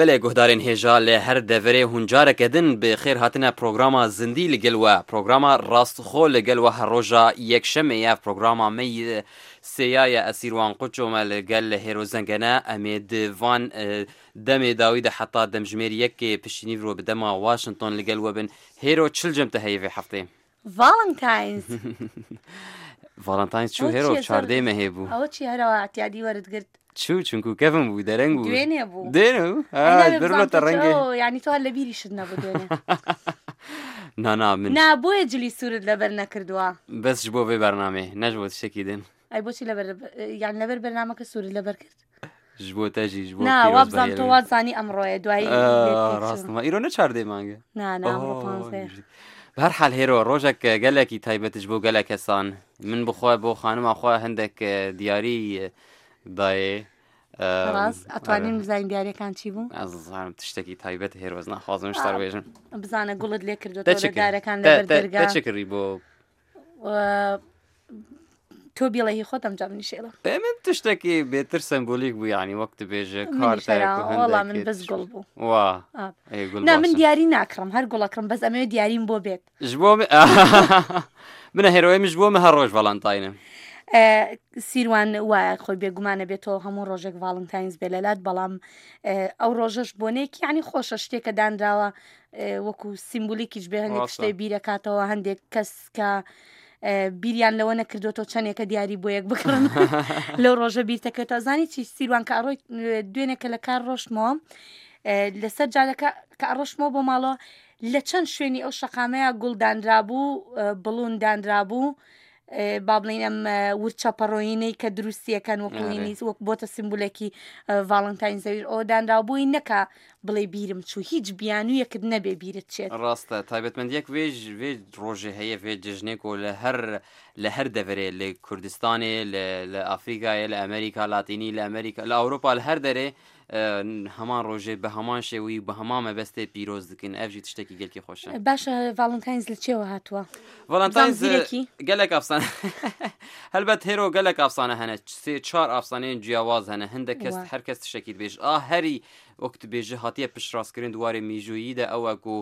بله گهدارین هجا له هر دوره هنجار کدن به خیر هاتنا پروگراما زندی لگلوا پروگراما راستخو لگلوا هر روزا یک شنبه یا پروگراما می سیای اسیروان قچو مال گل هیرو زنگنا امید وان دم داوود حتی دم جمهوری یک پشینی رو به دم واشنطن لگلوا بن هیرو چل جمت هی في هفته فالنتاینز فالنتاینز شو هیرو چارده مهبو او چی هرو اعتیادی ورد گرد شو چونكو كيفن بو درنگ بو دوينه بو دينو برلو ترنگي يعني تو هلا بيري شدنا بو دوينه نا من نا بو يجلي سورد لبرنا كردوا بس جبو في برنامج نجبو تشكي دين اي بوشي لبر يعني لبر برنامج سورد لبر كرد جبو تاجي جبو نا وابزام تو وازاني امرو دواي راست ما ايرو نچارده مانگه نا امرو پانزه بهر حال هيرو روجك قالك تايبت جبو قالك هسان من بخوا بو خانم اخوا هندك دياري ضاي خلاص اتوانين بزاين دياري كان چی بو از تشتكي تايبت هيروز نا خازم اشتر بيجن بزانه قلد لي كردو تو دار كان لبر درگا تشكري بو تو بيله خودم جابني شيله من تشتكي بيتر سمبوليك بو يعني وقت بيجي كارتك والله من بس قلبو واه اي قلبو لا من دياري ناكرم هر قول اكرم بس امي ديارين بو بيت جبو من هيروي مش بو مهروج فالنتاين سیروان و خۆی بێگومانە بێتەوە هەموو ڕۆژێک ڤاڵنتاینز بێلەلات بەڵام ئەو ڕۆژەش بۆنێکی یعنی خۆشە شتێکە دانراوە وەکو سیمبولیکیش بێ هەندێک شتێ بیرەکاتەوە هەندێک کەس کە بیریان لەوە نەکردوەوە چەندێکە دیاری بۆ یەک بکڕن لەو ڕۆژە بیرتەکەێتەوە زانی چی سیروان کە ئەڕۆی دوێنێکە لە کار ڕۆشتمەوە لەسەر جالەکە کە ئەڕۆشتمەوە بۆ ماڵەوە لە چەند شوێنی ئەو شەقامەیە گوڵدانرابوو بڵون دانرابوو با بڵێنم ورچە پەڕۆینەی کە دروستیەکەن وەکوینی وەک بۆتە سیمبولێکی ڤاڵنتاین زەویر ئەو دانراوبووی نەکە بڵێ بیرم چوو هیچ بیانوویەکت نەبێ بیرت چێت ڕاستە تایبەتمەندیەک وێ ڕۆژێ هەیە وێ جژنێک و لە هەر دەڤێ لە کوردستانێ لە ئافریقایە لە ئەمریکا لاتینی لە ئەمریکا لە ئەوروپا لە هەر دەرێ هەمان ڕۆژێ بە هەمان شێوی بە هەمان مەبەستێ پیرۆز دکن ئەڤژی تشتێکی گەلکی خۆشە باشە ڤاڵنتاینز لە چێوە هاتووە ڤاڵنتاینز گەلێک ئافسانە هەلبەت هێرۆ گەلێک ئافسانە هەنە سێ چوار ئافسانەیەن جیاواز هەنە هەندێک کەس هەر کەس تشتێکی بێژ هەری وەکت بێژە هاتیە پشتڕاستکردن دوارێ میژووییدا ئەوەکو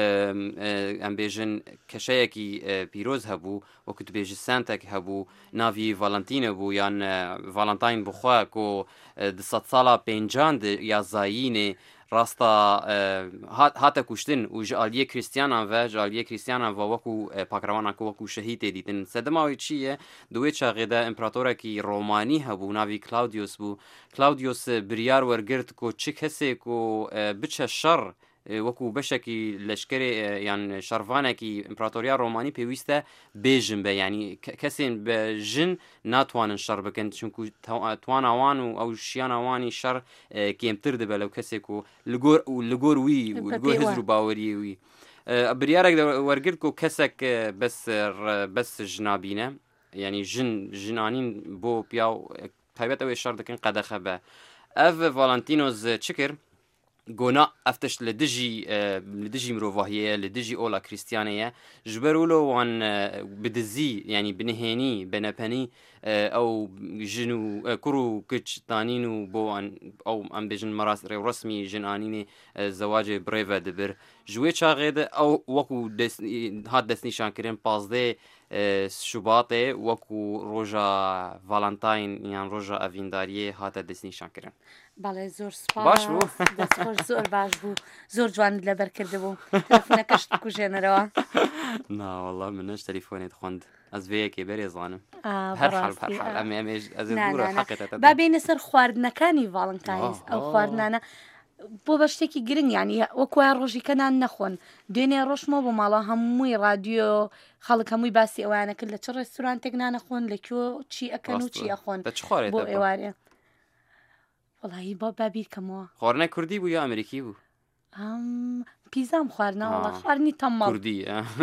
ئەم بێژن کەشەیەکی پیرۆز هەبوو وەکت بێژە سانتێک هەبوو ناوی ڤاڵنتینە بوو یان ڤاڵنتاین بخوا کۆ سەد ساڵا پێنجان یازایینێ ڕاستە هاتە کوشتن و ژالیە کریسیانان و ژالیە کریسیانان وەکو پاکراوانەکە وەکو شەهید تێدیتن سەدەماوی چییە دوێ چاغێدا ئیمپراتۆرێکی ڕۆمانی هەبوو ناوی کلاودیۆس بوو کلاودیۆس بریار وەرگرت کۆ چ کەسێک و بچە شەڕ وەکو بەشێکی لەشکرێ یان شەڕڤانێکی ئیمپراتۆریا ڕۆمانی پێویستە بێژن بە ینی کەسێن بە ژن ناتوانن شەڕ بکەن چونکو تواناوان و ئەو شیانەوانی شەڕ کێمتر دەبێت لەو کەسێک و لەگۆر وی لەگۆر هزر و باوەری وی بریارێک وەرگرت و کەسێک بەس ژنابینە ینی ژنانین بۆ پیا و تایبەت ئەوەی شەڕ دەکەن قەدەخە بە ئەڤ ڤاڵنتینۆز چ کرد گۆنا ئەفتش لە دژی مرۆڤاهیەیە لە دژی ئۆلا کریسیانەیە ژبەرولۆ وان بدزی ینی بنهێنی بەنەپەنی ئەو ژن و کوڕ و کچتانین و بۆ ئەو ئەم بێژن مەراست ڕێوڕسمی ژنانینێ زەواجێ برێڤە دەبر ژوێ چاغێدە ئەو وەکو هات دەستنیشانکردن پازدێ شوباتێ وەکو ڕۆژە ڤاڵنتاین یان ڕۆژە ئەڤینداریە هاتە دەستنیشانکردن بەڵێ زۆر باش بوو زۆر باش بوو زۆر جوانت لەبەر کردبوو تەلەفۆنەکەش کوژێنەرەوە ناوەڵا منەش تەلیفۆنێت خوند ئەس بەیەکێ بەرێزانم با بینە سەر خواردنەکانی ڤاڵنتاینز ئەو خواردنانە بۆ بە شتێکی گرنگ ینی وەکوای ڕۆژیکەنان نەخۆن دوێنێ ڕۆژمەوە بۆ ماڵە هەمووی رادیۆ خەڵک هەمووی باسی ئەوانە کرد لە چ ڕێستورانتێک نانەخۆن لەکوێ چی ئەکەن و چی ئەخۆن بۆ ئێوارێ وڵایی بۆ بابیرکەمەوە خواردنە کوردی بوو یا ئەمریکی بوو پیزام خواردنەوەڵە خواردنی تەماڵ کوردی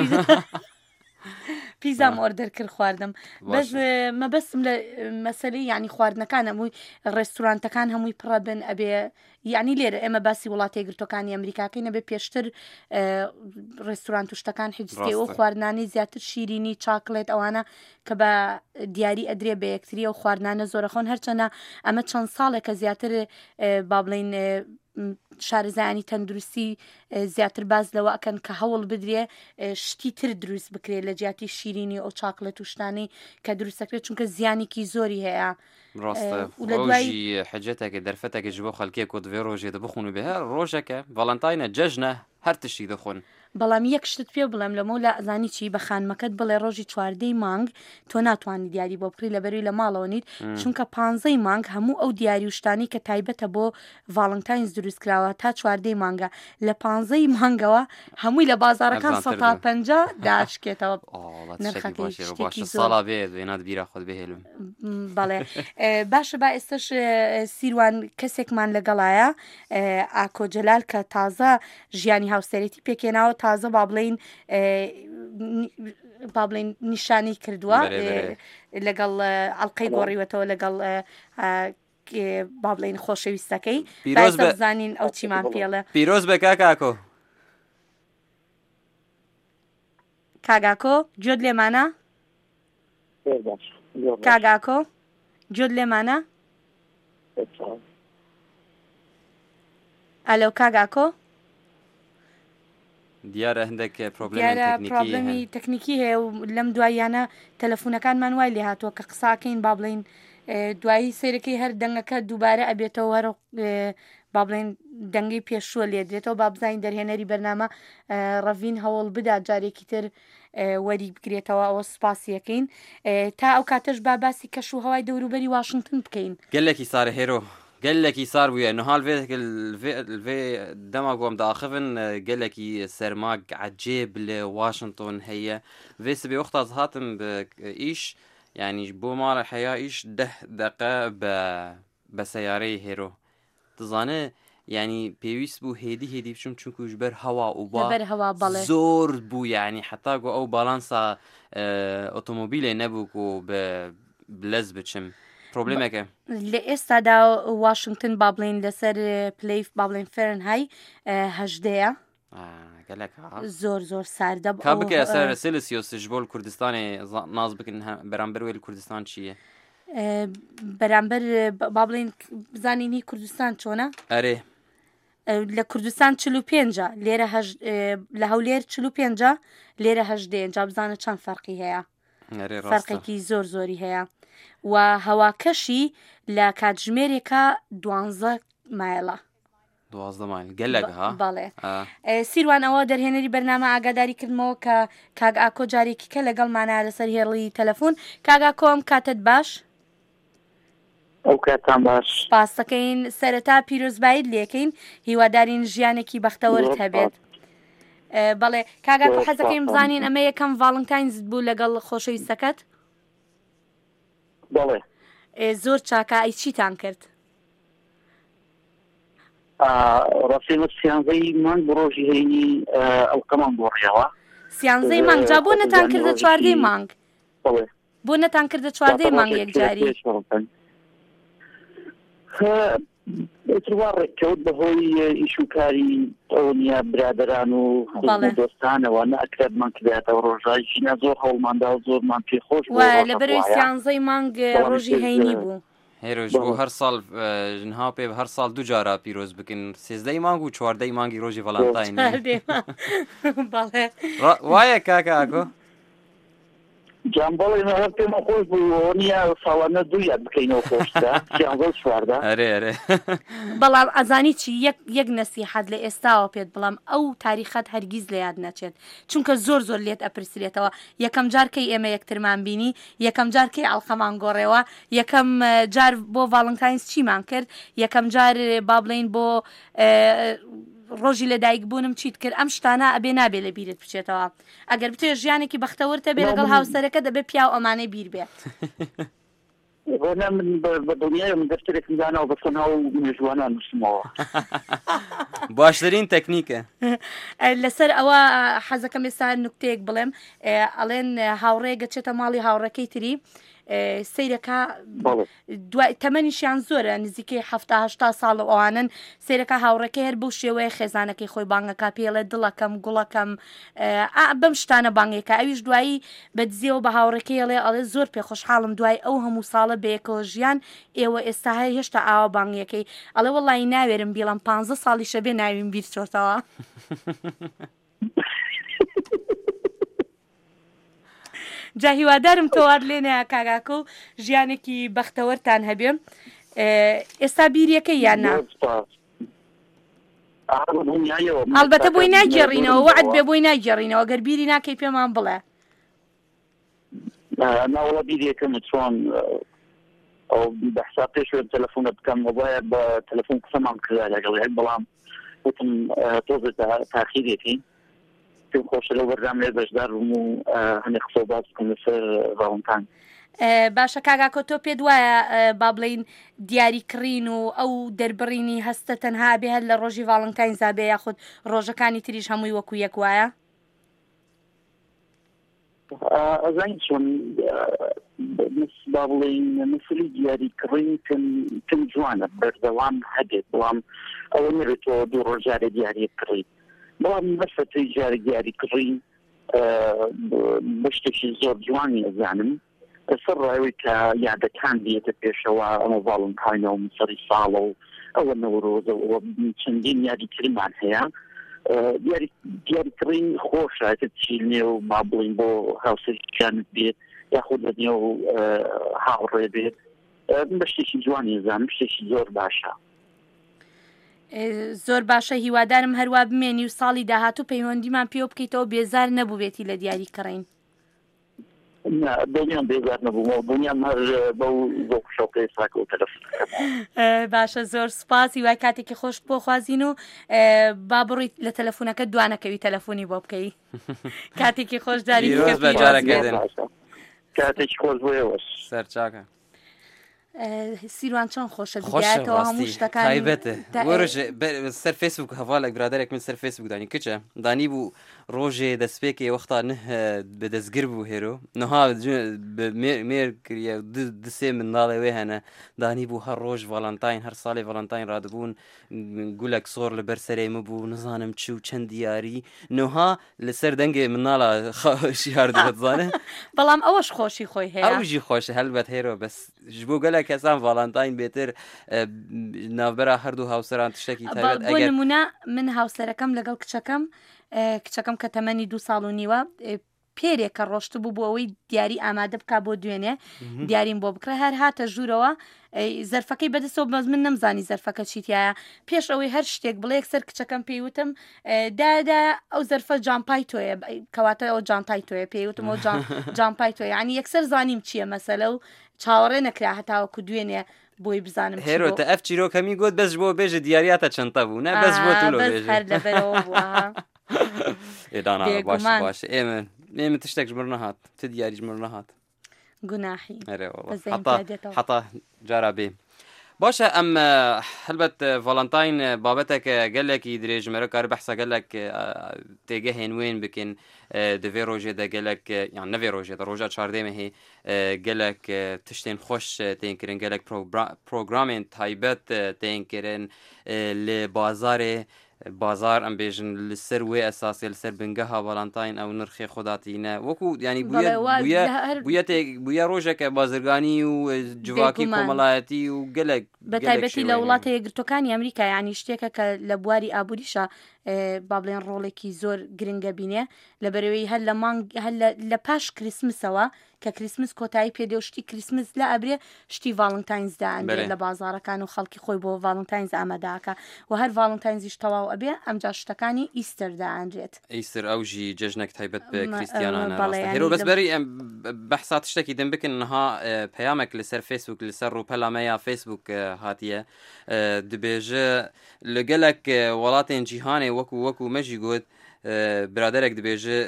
پیزام ئۆردەر کرد خواردم بەس مەبەستم لە مەسەلەی ینی خواردنەکان هەمووی ڕێستورانتەکان هەمووی پڕە بن ئەبێ یعنی لێرە ئێمە باسی وڵاتی یەکگرتووەکانی ئەمریکاکەی نەبێ پێشتر ڕێستوران توشتەکان حیجزکێ و خواردنانی زیاتر شیرینی چاکلێت ئەوانە کە بە دیاری ئەدرێ بە یەکتری و خواردنانە زۆرە خۆن هەرچەنە ئەمە چەند ساڵێکە زیاتر با بڵین شارەزایانی تەندروستی زیاتر باز لەوە ئەکەن کە هەوڵ بدرێ شتی تر دروست بکرێت لە جیاتی شیرینی ئەو چاکلێت و شتانی کە دروستەکرێت چونکە زیانێکی زۆری هەیە. ڕاستە ڕۆژی حەجەتێکی دەرفەتێکی بۆ خەڵکێک و دوێ ڕۆژێ دەبخون و بێ ڕۆژەکە ڤەڵەنتاینە جەژنە هەر تشتی دەخۆن. بەڵام یەک شتت پێ بڵێم لەمە لە ئەزانی چی بە خانمەکەت بڵێ ڕۆژی چواردەی مانگ تۆ ناتوانانی دیاری بۆ بکڕی لەبەروی لە ماڵەوە نیت چونکە 15 مانگ هەموو ئەو دیاری و شتانی کە تایبەتە بۆ ڤاڵنتاینز دروست کراوە تا چواردەی مانگە لە 15 مانگەوە هەمووی لە بازارەکان 150 داشکێتەوە ساڵا بێت وێنات بیرا خۆت بهێلم. بەڵێ باشە با ئێستش سیروان کەسێکمان لەگەڵایە ئاکۆ جەلال کە تازە ژیانی هاوسەرێتی پێکێناوە تازە با بڵێن نیشانی کردووە لەگەڵ ئەڵقەی گۆڕیوەتەوە لەگەڵ با بڵێن خۆشەویستەکەی بزانین ئەو چیمان پێڵێ. پیرۆز بە کاکۆ کاگاکۆ گوێت لێمانە کاگاکۆ گوێت لێمانە ئەلۆ کاگاکۆ دیارە هەندێک پرۆبلێمی تەکنیکی هەیە و لەم دواییانە تەلەفۆنەکانمان وای لێ هاتووە کە قساکەین با بڵێن دوایی سیرەکەی هەر دەنگەکە دووبارە ئەبێتەوە هەر با بڵێن دەنگی پێشووە لێ درێتەوە با بزانین دەرهێنەری بەرنامە ڕەڤین هەوڵ بدا جارێکی تر وەری بگرێتەوە ئەوە سپاسیەکەین تا ئەو کاتەش با باسی کەش و هەوای دەوروبەری واشنگتن بکەین. گەلێکی سارە هێرۆ gelekî sar bûye nihal vê dema got em diaxivin gelekî sermak ecêb li Washington heye vê sibê wexta ez hatim bi îş yanî bo mala heya îş 10 deqe be seyareyê hêro dizane yanî pêwîst bû hêdî biçim çunku ji ber hewa û zor bû yanî heta got ew balansa otomobîlê nebû ku bi lez biçim. پرۆبلێمێکە لە ئێستادا واشنگتن با بڵێن لەسەر پلەی با بڵێن فێرنهای 18 زۆر ساردە کا بکە سەر سێلسیۆسش بۆ کوردستانی ناز بکەن بەرامبەر وێ کوردستان چییە بەرامبەر با بڵێن بزانینی کوردستان چۆنە ئەرێ لە کوردستان 45 لێرە لە هەولێر 45 لێرە 18 جا بزانە چەند فەرقی هەیە فەرقێکی زۆری هەیە و هەواکەشی لە کاتژمێرێکە 12 مایلە 12 مایل گەلێکە بەڵێ سیروان ئەوە دەرهێنەری بەرنامە ئاگاداری کردمەوە کە کاگ ئاکۆ جارێکی کە لەگەڵمانە لەسەر هێڵی تەلەفۆن کاگاکۆم کاتت باش ئەو کاتان باش پاسەکەین سەرەتا پیرۆزبایت لێکەین هیوادارین ژیانێکی بەختەوەرت هەبێت. بەڵێ کاگاکۆ حەزەکەیم بزانین ئەمە یەکەم ڤاڵنتاینز بوو لەگەڵ خۆشەویستەکەت بەڵێ زۆر چاکە ئەی چیتان کرد ڕاستیمە سیانزەی مانگ بۆ ڕۆژی هەینی ئەڵقەمان بۆڕیەوە سیانزەی مانگ جا بۆ نەتان کردە چواردەی مانگ بۆ نەتان کردە چواردەی مانگ یەکجاری ئێتروا ڕێککەوت بەهۆی ئیش و کاری ئەوە برادران و دۆستانەوە نەئەکرێتمان کردێتەوە ڕۆژایشی نە زۆر هەوڵماندا و زۆرمان پێخۆش لەبەرەوەی سیانزەی مانگ ڕۆژی هەینی بوو هێرۆژ بۆ هەر ساڵ ژنها پێ هەر ساڵ دوو جارە پیرۆز بکەن 13 مانگ و 14 مانگی ڕۆژی ڤەڵەنتاین وایە کاکە ئاکۆ جانبەڵێ هەر پێمە خۆش بوو نییە ساڵانە دوو یاد بکەینەوە خۆشدا سیانزە چواردە ئەرێ بەڵام ئەزانی چی یەک نەسیحەت لە ئێستاوە پێت بڵام ئەو تاریخەت هەرگیز لە یاد نەچێت چونکە زۆر لێت ئەپرسرێتەوە یەکەم جارکەی ئێمە یەکترمان بینی یەکەم جارکەی ئەڵخەمان گۆڕێەوە یەکەم جار بۆ ڤاڵنتاینز چیمان کرد یەکەم جار با بڵێن بۆ ڕۆژی لە دایک بوونم چیت کرد ئەم شتانە ئەبێ نابێ لە بیرت بچێتەوە ئەگەر بتێ ژیانێکی بەختەوەرتە بێ لەگەڵ هاوسەرەکە دەبێ پیاو ئەمانەی بیر بێ من بە دنیای من دەفتەرێکم داناوە بەسە ناو مێژوانان نووسمەوە باشترین تەکنیکە لەسەر ئەوە حەزەکەم ئێستا نوکتەیەک بڵێم ئەڵێن هاوڕێ گەچێتە ماڵی هاوڕەکەی تری سیرەکە دوای تەمەنیشیان زۆرە نزیکەی 70 ساڵ ئەوانن سیرەکە هاوڕێکە هەر بەو شێوەیە خێزانەکەی خۆی بانگەکە پێڵێ دڵەکەم گوڵەکەم بەم شتانە بانگێکە ئەویش دوایی بەدزیەوە بە هاوڕێکەیەڵێ ئەڵێ زۆر پێ خۆشحاڵم دوای ئەو هەموو ساڵە بەیەکەوە ژیان ئێوە ئێستا هێشتا ئاوا بانگیەکەی ئەڵێ وەڵی ناوێرم بیڵم 15 ساڵی شەبێ ناویم بیر چۆتەوە جا هیوادارم تۆوار لێنەیە کاگاکە و ژیانێکی بەختەوەرتان هەبێ ئێستا بیریەکەی یاننا هەڵبەتە بۆی ناگێڕینەوە وعد بێ بۆی ناگێڕینەوە گەر بیری ناکەی پێمان بڵێ ناوەڵە بیریەکەم چۆن ئەو بەحسا پێشوە تەلەفۆنە بکەم وایە بە تەلەفۆن قسەمان کرا لەگەڵ بەڵام وتم تۆزە تاخیرێتی پێم خۆشە لەو بەردام لێ بەشدار بووم و هەنێ قسە باس بکەم لەسەر ڤاڵنتاین باشە کاگاکۆ تۆ پێت وایە با بڵین دیاریکڕین و ئەو دەربڕینی هەستە تەنها بێ هەر لە ڕۆژی ڤاڵنتاین زابێ یاخود ڕۆژەکانی تریش هەمووی وەکو یەک وایە ئەزانی چۆن با بڵین مثلی دیاریکڕین تم جوانە بەردەوام هەبێت بەڵام ئەوە نەبێتەوە دوو ڕۆژارە دیاری کڕی بەڵام مەسەتەی جارە دیاریکڕین بە شتێکی زۆر جوانی ئەزانم سەر ڕایەوەی کە یادەکان بێتە پێشەوە ئەمە ڤاڵنتاینەوە سەری ساڵە و ئەوە نەورۆزە چەندین یاریکریمان هەیە دیاریکڕین خۆشە چیلنێ و با بڵین بۆ هاوسەرێکیانت بێت یاخود لە نێو هاوڕێ بێت بە شتێکی جوانی ئەزانم شتێکی زۆر باشە زۆر باشە هیوادارم هەروە بمێنی و ساڵی داهاتوو پەیوەندیمان پێوە بکەیتەوە بێزار نەبوو بێتی لە دیاریکڕین دڵیان بێزار نەبوومەوە دڵیان هەر بەو زۆر شەوقەی ساکە و تەلەفۆن باشە زۆر سوپاس هیوای کاتێکی خۆشت بۆ خوازین و با بڕیت لە تەلەفۆنەکە دوانەکەوی تەلەفۆنی بۆ بکەی کاتێکی خۆش داری کاتێکی خۆش بۆیەوە سەرچاکە سیروان چۆن خۆشە دیاتەوە هەموو شتەکان تایبەتە سەر فێسبوک هەواڵێک برادێک من سەر فێسبوک دانی کچە دانی بوو ڕۆژێ دەستپێکی وەختا نه بەدەستگر بوو هێرۆ نەها مێر کردە دسێ منداڵێ وێ هەنە دانی بوو هەر ڕۆژ ڤاڵنتاین هەر ساڵی ڤاڵنتاین ڕادبوون گولێک سۆر لەبەر سەرێمە بوو نزانم چ و چەند دیاری نەها لەسەر دەنگێ مناڵە شیار دەزانە بەڵام ئەوەش خۆشی خۆی هەیە ئەوژی خۆشە هەلبەت هێرۆ بەس ji بۆ gelek kesan ڤاڵنتاین بێتر ناوبەرە هەردوو هاوسەران تشتێکی تایبەت بۆ نمونە من هاوسەرەکەم لەگەڵ کچەکەم کە تەمەنی 2 ساڵ و نیوە پێرێکە ڕۆشت بوو بۆ ئەوەی دیاری ئامادە بک بۆ دوێنێ دیاریم بۆ بکرە هەر هاتە ژوورەوە زەرفەکەی بەدەستەوە بەز من نەمزانی زەرفەکە چیتایە پێش ئەوەی هەر شتێک بڵێ سەر کچەکەم پێیوتم دادا ئەو زەرفە جامپای تۆیە کەواتە ئەو جانتای تۆیە پێیوتم ئەو جامپای تۆیە ینی یەکسەر زانیم چییە مەسەلە و چاوەڕێ نەکرا هەتاوەکو دوێنێ بۆی بزانم هێرۆتە ئەف چیرۆکەمی گوت بەس بۆ بێژە دیاریاتە چەندە بوو نە بەس بۆ باش باشە ئێمە تشتێک ژمر نەهات ت دیاری ژمر نەهات گوناحی حتا جارا بێ باشە ئەم هەلبەت ڤاڵنتاین بابەتێکە گەلێکی درێژمەرە کار بەحسە گەلێک تێگە هێنوێن بکەین دەوێ ڕۆژێدا گەلێک یان نەوێ ڕۆژێدا ڕۆژە چاردێمە هەیە گەلێک تشتێن خۆش تێنکردن گەلێک پرۆگرامێن تایبەت تێنکردن لێ بازار ئەم بێژن لەسەر وێ ئەساسی لەسەر بنگەها ڤاڵنتاین ئەو نرخی خۆداتینە وەکو ینی بووە ڕۆژێکە بازرگانی و جوواکی کۆمەڵایەتی و گەلێک بەتایبەتی لە وڵاتە یەکگرتوەکانی ئەمریکا ینی شتێکە کە لە بواری ئابووریشە با بڵێن ڕۆڵێکی زۆر گرنگە بینێ لە بەرەوەی هەر لە مانگ لە پاش کریسمسەوە کە کریسمس کۆتایی پێدێ و شتی کریسمس لە ئەبرێ شتی ڤاڵنتاینزدا ئەندێت لە بازارەکان و خەڵکی خۆی بۆ ڤاڵنتاینز ئاماداکە و هەر ڤاڵنتاینزیش تەواو ئەبێ ئەمجا شتەکانی ئیستەردا ئەنجێت ئیستر ئەوژی جەژنێک تایبەت بە کریسیانانە هێرۆ بەسبەری ئەم بەحسات شتێکی دەم بکن نەها پەیامێک لەسەر فێسبوک لەسەر ڕووپەلامەیە فێسبوک هاتیە دەبێژە لەگەلێک وڵاتێن جیهانێ وەکو مەژی گوت برادێک دەبێژە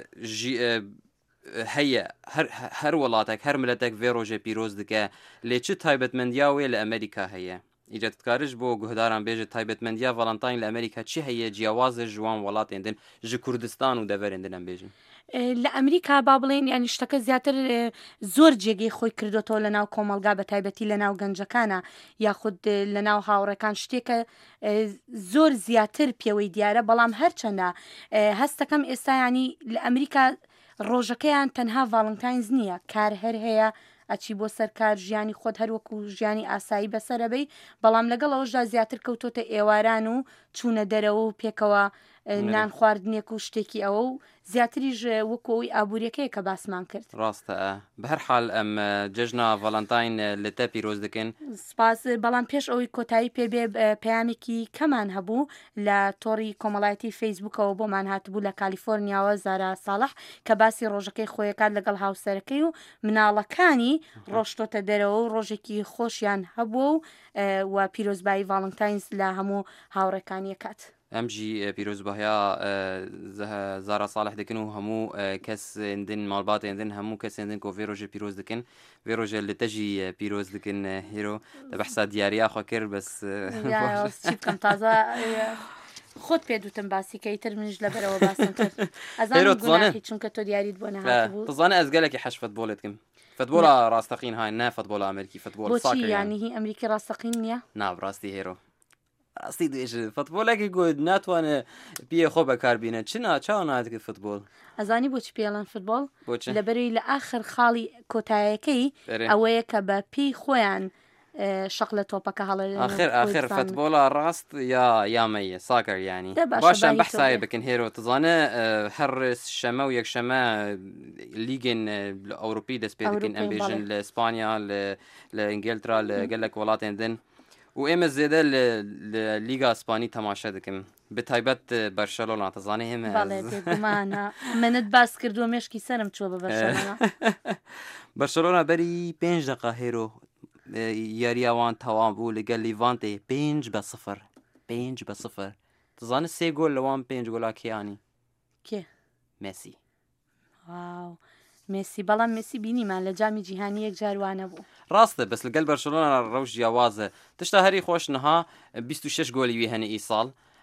هەیە هەر وڵاتێک هەر ملەتێک vê ڕۆژێ پیرۆز دکە لێ چ تایبەتمەندیاوێ لە ئەمریکا هەیە ئیجادکارش بۆ گوهداران بێژێت تایبەتمەندیە ڤاڵنتاین لە ئەمریکا چی هەیە جیاوازە جوان وڵاتێندن ji کوردستان و دەڤەرێندن ئەم بێژن لە ئەمریکا با بڵێن ینی شتەکە زیاتر زۆر جێگەی خۆی کردوەوە لە ناو کۆمەلگا بە تایبەتی لە ناو گەنجەکانە یاخود لە ناو هاوڕەکان شتێکە زۆر زیاتر پێوەی دیارە بەڵام هەرچەندە هەستەکەم ئێستا ینی لە ئەمریکا ڕۆژەکەیان تەنها ڤاڵنتاینز نییە کار هەر هەیە ئەچی بۆ سەرکار ژیانی خۆت هەروەکو ژیانی ئاسایی بەسەرەبەی بەڵام لەگەڵ ئەوەشدا زیاتر کەوتۆتە ئێواران و چوونە دەرەوە و پێکەوە نان خواردنێک و شتێکی ئەوە و زیاتریش وەکەوەی ئابوووریەکەی کە باسمان کرد ڕاستە بە هەر حاڵ ئەم جژنا ڤاڵنتاین لە تە پیرۆز دەکەن سپاس بەڵام پێش ئەوەی کۆتایی پێبێ پەیامێکی کەمان هەبوو لە تۆڕی کۆمەڵایەتی فەیسبوکەوە بۆمان هاتبوو لە کالیفۆرنیاوە زارا ساڵح کە باسی ڕۆژەکەی خۆیەکات لەگەڵ هاوسەرەکەی و مناڵەکانی ڕۆشتۆتە دەرەوە و ڕۆژێکی خۆشیان هەبوو و پیرۆزبایی ڤاڵنتاینز لە هەموو هاوڕێکانیەکات ئەمجی پیرۆزباهەیە زارا ساڵح دەکەن و هەموو کەسێندن ماڵباتێندن هەموو کەسێندن کۆ ڤێ ڕۆژێ پیرۆز دەکەن وێ ڕۆژێ لە تەژی پیرۆز دەکەن هێرۆ دە بەحسا دیاریا خۆ کرد بەس بکەم تازە خۆت پێ دوتم باسی کەیتر منش لەبەرەوە باسم کرد چونکە تۆ دیاریت بۆ نەهاتبوو تزانە ئەس گەلێکی حەش فەتبۆڵێتکەم فەتبۆڵە ڕاستەقین هاین نا فەتبۆڵە ئەمریکی فەتبۆڵ بۆچی یانی هی ئەمریکی ڕاستەقین نییە نابڕاستی هێرۆ ئاستی دوێژ فەتبۆڵێکی گوت ناتوانێت پێ خۆ بەکاربینە چنا چاو ناتکە فوتبۆل ئەزانی بۆچی پێڵەن فوتبۆڵ لەبەروی لە ئاخر خاڵی کۆتایەکەی ئەوەیە کە بە پێی خۆیان شەق لە تۆپەکە هەڵ آخر فوتبۆڵە ڕاست یامەیە ساکەر ینی باشە بەحسایە بکەن هێرۆ تزانە هەر شەمە و یەکشەمە لیگن ئەوروپی دەست پێ دەکەن ئەم بێژن لە ئیسپانیا لە ئینگلترا لە گەلێک وڵاتێندن و ئێمە زێدە لە لیگا ئیسپانی تەماشا دەکەم بتایبەت بەرشەلۆنا تەزانێ هێمە منت باس کردووە مێشکی سەرم چووە بە بەرشەلۆنا بەرشەلۆنا بەری 5 دقە هێرۆ یاریاوان تەواو بوو لەگەل لیڤانتێ 5-0 تزانە 3 گۆل لەوان 5 گۆلاکیانی کێ مێسی مێسی بەڵام مێسی بینیمان لە جامی جیهانی یەک جاروانە بوو ڕاستە بەس لەگەل بەرشەلۆنا ڕەوش جیاوازە تشتا هەری خۆش نەها 26 گۆلی وی هەنە ئیساڵ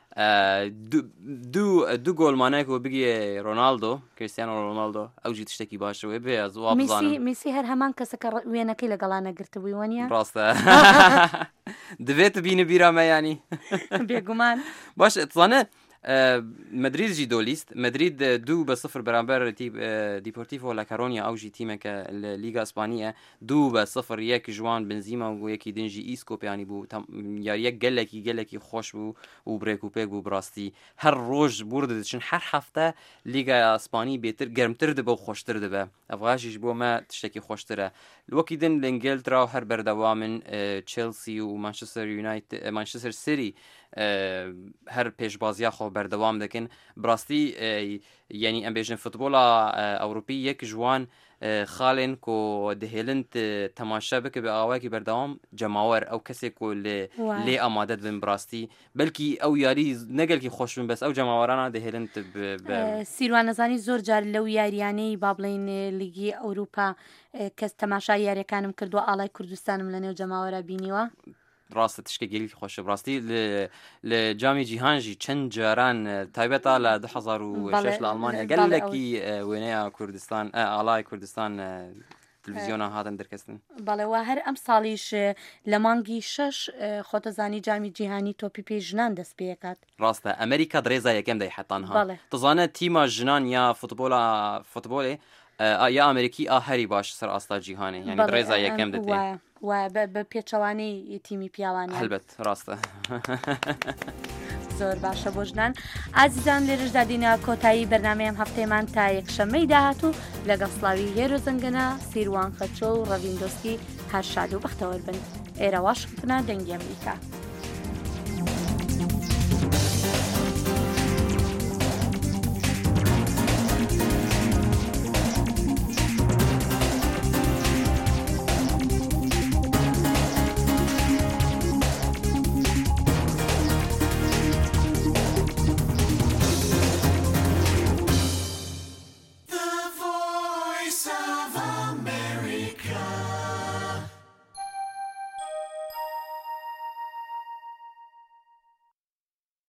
دوو گۆلمانەیەکەوە بگیە ڕۆناڵدۆ کریستیانۆ ڕۆناڵدۆ ئەوجی تشتێکی باشەوەی بێ میسی هەر هەمان کەسەکە وێنەکەی لەگەڵانە گرتبووی وەنیە ڕاستە دەبێت بینە بیرامەیانی بێگومان باش تزانە مدريد دوليست مدريد 2-0 بەرامبەر دیپۆرتیڤۆ لە کارۆنیا ئەوژی تیمەکە لە لیگا ئیسپانیە 2-0 یەک جوان بنزیمە و یەکی دنجی ئیسکۆپیانی بوو یاریەک گەلێکی خۆش بوو و برێک و پێک بوو بڕاستی هەر ڕۆژ بورد دەچن هەر هەفتە لیگا ئیسپانی بێتر گەرمتر دەبە و خۆشتر دەبە ئەڤغاشیش بۆمە تشتێکی خۆشترە وەکی دن لە ئینگلترا و هەر بەردەوامن چێلسی و مانچستەر سیتی هەر پێشبازیە خۆ بەردەوام دەکەن بڕاستی یعنی ئەم بێژن فوتبۆڵە ئەوروپی یەک جوان خاڵێن کۆ دەهێلن تەماشا بکە بە ئاوایەکی بەردەوام جەماوەر ئەو کەسێک و لێ ئامادەت بن بڕاستی بەلکی ئەو یاری نەگەلکی خۆش بن بەس ئەو جەماوەرانە دەهێلن سیروان نەزانی زۆر جار لەو یاریانەی با بڵێن لیگی ئەوروپا کەس تەماشای یاریەکانم کردووە ئاڵای کوردستانم لە نێو جەماوەرە بینیوە ڕاستە تشکە گەلی خۆشە بڕاستی لە جامی جیهانژی چەند جاران تایبەتە لە 2006 لە ئەڵمانیا گەلێکی وێنەیە کوردستان ئاڵای کوردستان تلڤیزیۆنە هاتن دەرکەستن بەڵێوە هەر ئەم ساڵیش لە مانگی 6 خۆتەزانی جامی جیهانی تۆپی پێی ژنان دەست پێکات ڕاستە ئەمریکا درێزا یەکەم دەی حتانها تزانە تیمە ژنان یا فوتبۆڵێ یا ئەمریکی هەری باش سەر ئاستا جیهانی یعنی درێزا یەکەم دەدێت بە پێچەوانەی تیمی پیاوانی هەلبەت ڕاستە زۆر باشە بۆ ژنان ئازیزان لێرەشدا دینە کۆتایی بەرنامەیەم هەفتەیەمان تا یەکشەممەی داهاتوو لەگەڵ سڵاوی هێرۆ زەنگەنە سیروان خەچۆ و ڕەڤیندۆسکی هەر شاد و بەختەوەر بن ئێرە واشنگتنە دەنگی ئەمریکا